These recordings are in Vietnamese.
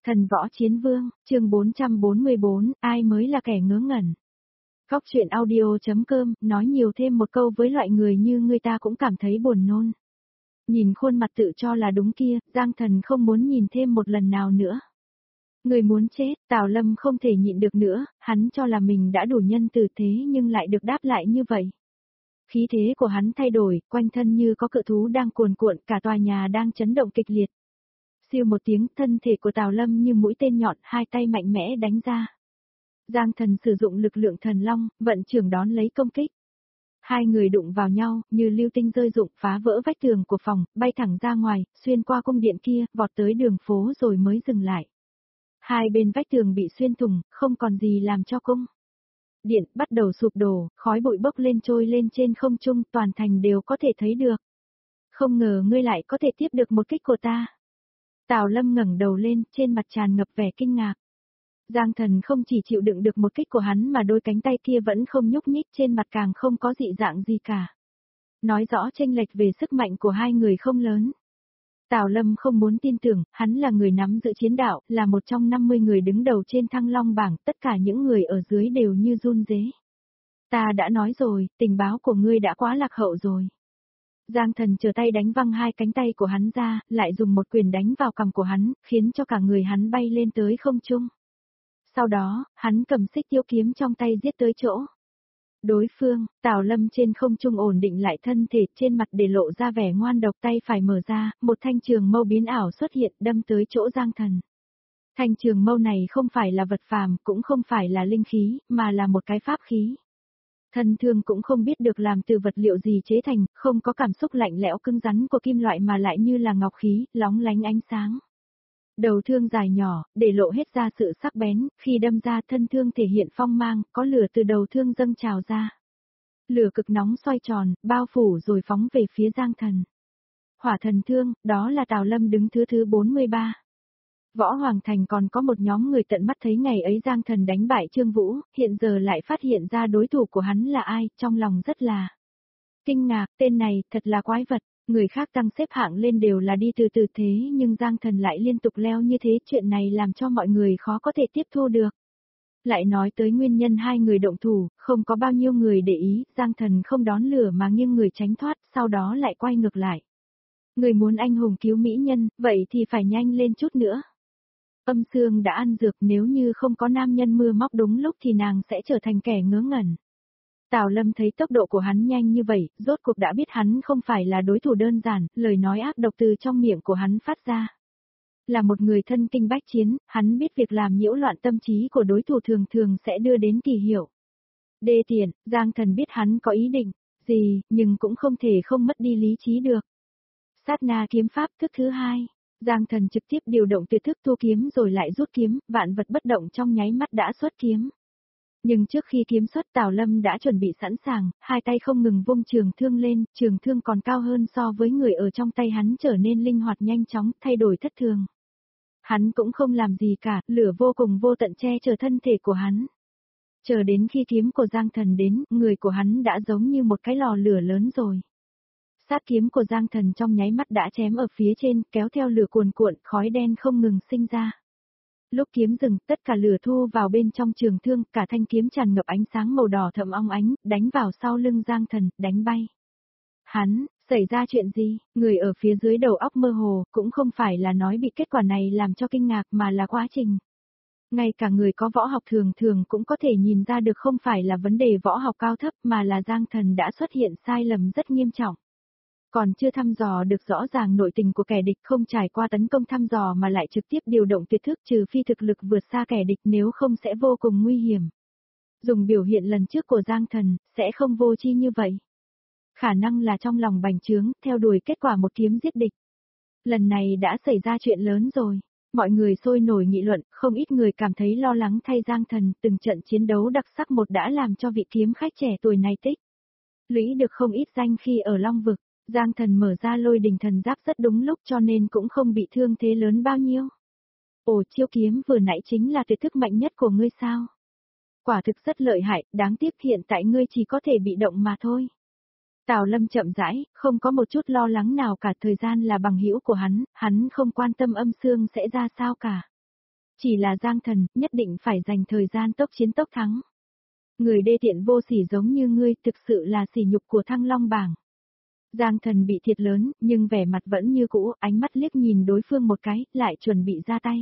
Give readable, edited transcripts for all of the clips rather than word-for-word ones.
Thần võ chiến vương, chương 444, ai mới là kẻ ngớ ngẩn. Góc truyện audio.com, nói nhiều thêm một câu với loại người như ngươi ta cũng cảm thấy buồn nôn. Nhìn khuôn mặt tự cho là đúng kia, Giang Thần không muốn nhìn thêm một lần nào nữa. Người muốn chết, Tào Lâm không thể nhịn được nữa, hắn cho là mình đã đủ nhân từ thế nhưng lại được đáp lại như vậy. Khí thế của hắn thay đổi, quanh thân như có cự thú đang cuồn cuộn, cả tòa nhà đang chấn động kịch liệt. Siêu một tiếng, thân thể của Tào Lâm như mũi tên nhọn, hai tay mạnh mẽ đánh ra. Giang Thần sử dụng lực lượng thần long, vận trưởng đón lấy công kích. Hai người đụng vào nhau, như lưu tinh rơi rụng, phá vỡ vách tường của phòng, bay thẳng ra ngoài, xuyên qua cung điện kia, vọt tới đường phố rồi mới dừng lại. Hai bên vách tường bị xuyên thủng, không còn gì làm cho cung điện bắt đầu sụp đổ, khói bụi bốc lên trôi lên trên không trung, toàn thành đều có thể thấy được. Không ngờ ngươi lại có thể tiếp được một kích của ta. Tào Lâm ngẩng đầu lên, trên mặt tràn ngập vẻ kinh ngạc. Giang Thần không chỉ chịu đựng được một kích của hắn mà đôi cánh tay kia vẫn không nhúc nhích, trên mặt càng không có dị dạng gì cả. Nói rõ chênh lệch về sức mạnh của hai người không lớn. Tào Lâm không muốn tin tưởng, hắn là người nắm giữ chiến đạo, là một trong 50 người đứng đầu trên Thăng Long bảng, tất cả những người ở dưới đều như run rế. Ta đã nói rồi, tình báo của ngươi đã quá lạc hậu rồi. Giang Thần trở tay đánh văng hai cánh tay của hắn ra, lại dùng một quyền đánh vào cằm của hắn, khiến cho cả người hắn bay lên tới không trung. Sau đó, hắn cầm xích tiêu kiếm trong tay giết tới chỗ. Đối phương, Tào Lâm trên không trung ổn định lại thân thể, trên mặt để lộ ra vẻ ngoan độc, tay phải mở ra, một thanh trường mâu biến ảo xuất hiện, đâm tới chỗ Giang Thần. Thanh trường mâu này không phải là vật phàm, cũng không phải là linh khí, mà là một cái pháp khí. Thân thương cũng không biết được làm từ vật liệu gì chế thành, không có cảm xúc lạnh lẽo cứng rắn của kim loại mà lại như là ngọc khí, lóng lánh ánh sáng. Đầu thương dài nhỏ, để lộ hết ra sự sắc bén, khi đâm ra thân thương thể hiện phong mang, có lửa từ đầu thương dâng trào ra. Lửa cực nóng xoay tròn, bao phủ rồi phóng về phía Giang Thần. Hỏa thần thương, đó là Tào Lâm đứng thứ 43. Võ Hoàng Thành còn có một nhóm người tận mắt thấy ngày ấy Giang Thần đánh bại Trương Vũ, hiện giờ lại phát hiện ra đối thủ của hắn là ai, trong lòng rất là kinh ngạc, tên này thật là quái vật. Người khác tăng xếp hạng lên đều là đi từ từ thế nhưng Giang Thần lại liên tục leo như thế, chuyện này làm cho mọi người khó có thể tiếp thu được. Lại nói tới nguyên nhân hai người động thủ, không có bao nhiêu người để ý, Giang Thần không đón lửa mà nghiêng người tránh thoát, sau đó lại quay ngược lại. Người muốn anh hùng cứu mỹ nhân, vậy thì phải nhanh lên chút nữa. Âm Sương đã ăn dược, nếu như không có nam nhân mưa móc đúng lúc thì nàng sẽ trở thành kẻ ngớ ngẩn. Tào Lâm thấy tốc độ của hắn nhanh như vậy, rốt cuộc đã biết hắn không phải là đối thủ đơn giản, lời nói ác độc từ trong miệng của hắn phát ra. Là một người thân kinh bách chiến, hắn biết việc làm nhiễu loạn tâm trí của đối thủ thường thường sẽ đưa đến kỳ hiệu. Đê tiện, Giang Thần biết hắn có ý định gì, nhưng cũng không thể không mất đi lý trí được. Sát na kiếm pháp thức thứ 2. Giang Thần trực tiếp điều động tuyệt thức thu kiếm rồi lại rút kiếm, vạn vật bất động trong nháy mắt đã xuất kiếm. Nhưng trước khi kiếm xuất Tào Lâm đã chuẩn bị sẵn sàng, hai tay không ngừng vung trường thương lên, trường thương còn cao hơn so với người ở trong tay hắn, trở nên linh hoạt nhanh chóng, thay đổi thất thường. Hắn cũng không làm gì cả, lửa vô cùng vô tận che chở thân thể của hắn. Chờ đến khi kiếm của Giang Thần đến, người của hắn đã giống như một cái lò lửa lớn rồi. Sát kiếm của Giang Thần trong nháy mắt đã chém ở phía trên, kéo theo lửa cuồn cuộn, khói đen không ngừng sinh ra. Lúc kiếm dừng, tất cả lửa thu vào bên trong trường thương, cả thanh kiếm tràn ngập ánh sáng màu đỏ thẫm óng ánh, đánh vào sau lưng Giang Thần, đánh bay. Hắn, xảy ra chuyện gì? Người ở phía dưới đầu óc mơ hồ, cũng không phải là nói bị kết quả này làm cho kinh ngạc mà là quá trình. Ngay cả người có võ học thường thường cũng có thể nhìn ra được không phải là vấn đề võ học cao thấp mà là Giang Thần đã xuất hiện sai lầm rất nghiêm trọng. Còn chưa thăm dò được rõ ràng nội tình của kẻ địch, không trải qua tấn công thăm dò mà lại trực tiếp điều động tuyệt thức, trừ phi thực lực vượt xa kẻ địch, nếu không sẽ vô cùng nguy hiểm. Dùng biểu hiện lần trước của Giang Thần, sẽ không vô chi như vậy. Khả năng là trong lòng bành trướng, theo đuổi kết quả một kiếm giết địch. Lần này đã xảy ra chuyện lớn rồi. Mọi người sôi nổi nghị luận, không ít người cảm thấy lo lắng thay Giang Thần, từng trận chiến đấu đặc sắc một đã làm cho vị kiếm khách trẻ tuổi này tích lũy được không ít danh khi ở Long Vực. Giang Thần mở ra lôi đình thần giáp rất đúng lúc cho nên cũng không bị thương thế lớn bao nhiêu. Ồ, chiêu kiếm vừa nãy chính là tuyệt thức mạnh nhất của ngươi sao? Quả thực rất lợi hại, đáng tiếc hiện tại ngươi chỉ có thể bị động mà thôi. Tào Lâm chậm rãi, không có một chút lo lắng nào cả, thời gian là bằng hữu của hắn không quan tâm Âm Sương sẽ ra sao cả. Chỉ là Giang Thần, nhất định phải dành thời gian tốc chiến tốc thắng. Người đê tiện vô sỉ giống như ngươi thực sự là sỉ nhục của Thăng Long bảng. Giang Thần bị thiệt lớn, nhưng vẻ mặt vẫn như cũ, ánh mắt liếc nhìn đối phương một cái, lại chuẩn bị ra tay.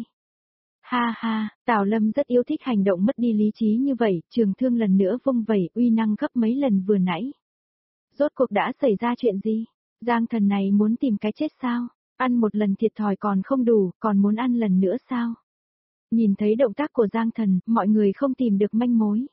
Ha ha, Tào Lâm rất yêu thích hành động mất đi lý trí như vậy, trường thương lần nữa vung vẩy, uy năng gấp mấy lần vừa nãy. Rốt cuộc đã xảy ra chuyện gì? Giang Thần này muốn tìm cái chết sao? Ăn một lần thiệt thòi còn không đủ, còn muốn ăn lần nữa sao? Nhìn thấy động tác của Giang Thần, mọi người không tìm được manh mối.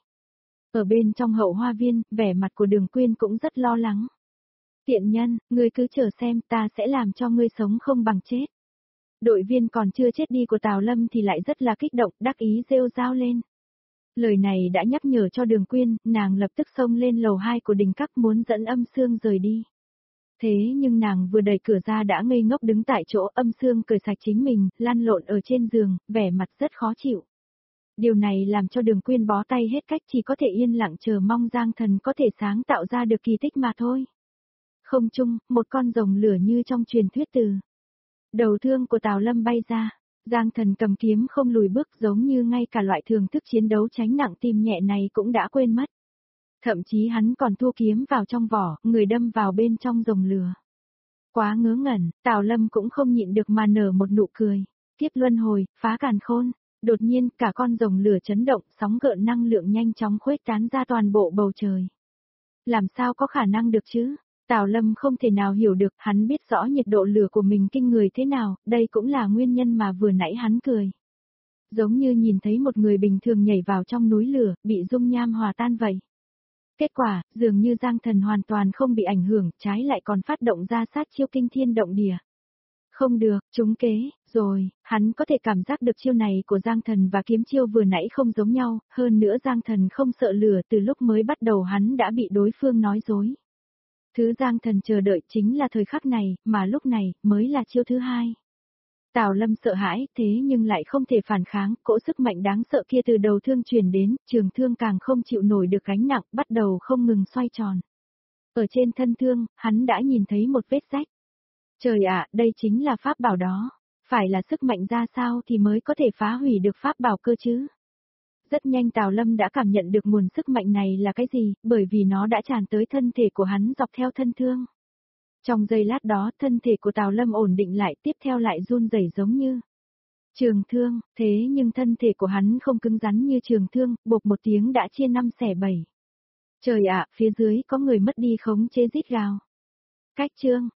Ở bên trong hậu hoa viên, vẻ mặt của Đường Quyên cũng rất lo lắng. Tiện nhân, ngươi cứ chờ xem, ta sẽ làm cho ngươi sống không bằng chết. Đội viên còn chưa chết đi của Tào Lâm thì lại rất là kích động, đắc ý rêu rao lên. Lời này đã nhắc nhở cho Đường Quyên, nàng lập tức xông lên lầu 2 của đình các muốn dẫn Âm Sương rời đi. Thế nhưng nàng vừa đẩy cửa ra đã ngây ngốc đứng tại chỗ, Âm Sương cởi sạch chính mình, lăn lộn ở trên giường, vẻ mặt rất khó chịu. Điều này làm cho Đường Quyên bó tay hết cách, chỉ có thể yên lặng chờ mong Giang Thần có thể sáng tạo ra được kỳ tích mà thôi. Không chung, một con rồng lửa như trong truyền thuyết từ đầu thương của Tào Lâm bay ra. Giang Thần cầm kiếm không lùi bước, giống như ngay cả loại thường thức chiến đấu tránh nặng tim nhẹ này cũng đã quên mất. Thậm chí hắn còn thu kiếm vào trong vỏ, người đâm vào bên trong rồng lửa. Quá ngớ ngẩn, Tào Lâm cũng không nhịn được mà nở một nụ cười. Kiếp luân hồi, phá càn khôn. Đột nhiên, cả con rồng lửa chấn động, sóng gợn năng lượng nhanh chóng khuếch tán ra toàn bộ bầu trời. Làm sao có khả năng được chứ? Tào Lâm không thể nào hiểu được, hắn biết rõ nhiệt độ lửa của mình kinh người thế nào, đây cũng là nguyên nhân mà vừa nãy hắn cười. Giống như nhìn thấy một người bình thường nhảy vào trong núi lửa, bị dung nham hòa tan vậy. Kết quả, dường như Giang Thần hoàn toàn không bị ảnh hưởng, trái lại còn phát động ra sát chiêu kinh thiên động địa. Không được, trúng kế, rồi, hắn có thể cảm giác được chiêu này của Giang Thần và kiếm chiêu vừa nãy không giống nhau, hơn nữa Giang Thần không sợ lửa, từ lúc mới bắt đầu hắn đã bị đối phương nói dối. Thứ Giang Thần chờ đợi chính là thời khắc này, mà lúc này, mới là chiêu thứ hai. Tào Lâm sợ hãi, thế nhưng lại không thể phản kháng, cỗ sức mạnh đáng sợ kia từ đầu thương truyền đến, trường thương càng không chịu nổi được gánh nặng, bắt đầu không ngừng xoay tròn. Ở trên thân thương, hắn đã nhìn thấy một vết rách. Trời ạ, đây chính là pháp bảo đó. Phải là sức mạnh ra sao thì mới có thể phá hủy được pháp bảo cơ chứ? Rất nhanh Tào Lâm đã cảm nhận được nguồn sức mạnh này là cái gì, bởi vì nó đã tràn tới thân thể của hắn dọc theo thân thương. Trong giây lát đó, thân thể của Tào Lâm ổn định lại, tiếp theo lại run rẩy giống như trường thương, thế nhưng thân thể của hắn không cứng rắn như trường thương, bộp một tiếng đã chia 5 xẻ 7. Trời ạ, phía dưới có người mất đi khống chế rít gào. Cách chương,